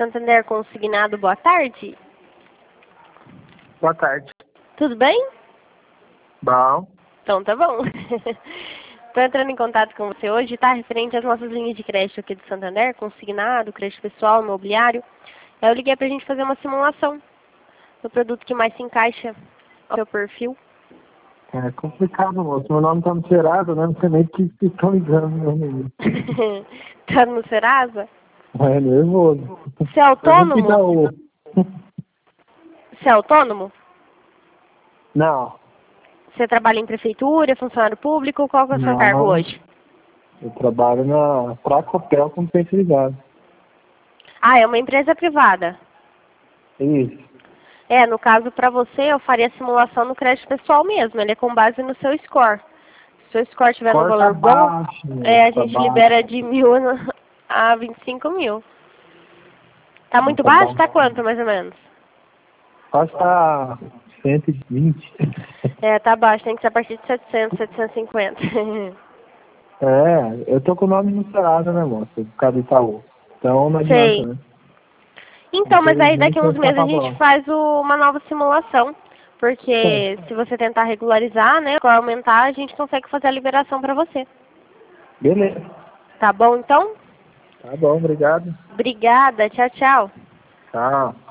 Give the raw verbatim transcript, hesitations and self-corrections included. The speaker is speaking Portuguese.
Santander Consignado, boa tarde. Boa tarde. Tudo bem? Bom. Então tá bom. Estou entrando em contato com você hoje, tá? Referente às nossas linhas de crédito aqui do Santander, consignado, crédito pessoal, imobiliário. Eu liguei pra gente fazer uma simulação do produto que mais se encaixa ao seu perfil. É complicado, moço. Meu nome tá no Serasa, né? Não sei nem o que vocês estão ligando, meu amigo. Tá no Serasa? É nervoso. Você é autônomo? Eu Você é autônomo? Não. Você trabalha em prefeitura, funcionário público? Qual que é o seu cargo Não. hoje? Eu trabalho na Tracopel como terceirizado. Ah, é uma empresa privada. Isso. É, no caso para você, eu faria a simulação no crédito pessoal mesmo. Ele é com base no seu score. Se o seu score tiver no Score tá valor bom, baixo, é, a tá gente baixo. libera de mil a vinte e cinco mil. Tá Não, muito tá baixo? baixo. Tá quanto, mais ou menos? Quase tá cento e vinte. É, tá baixo. Tem que ser a partir de setecentos, setecentos e cinquenta. É, eu tô com o nome no Serasa, né, moço? Por causa do Itaú. Então não adianta, Sei. né? Então, mas aí daqui Infelizmente a vai uns ficar meses a pra gente próxima. faz o- uma nova simulação. Porque Certo. se você tentar regularizar, né, ou aumentar, a gente consegue fazer a liberação para você. Beleza. Tá bom, então? Tá bom, obrigado. Obrigada. Tchau, tchau. Tchau.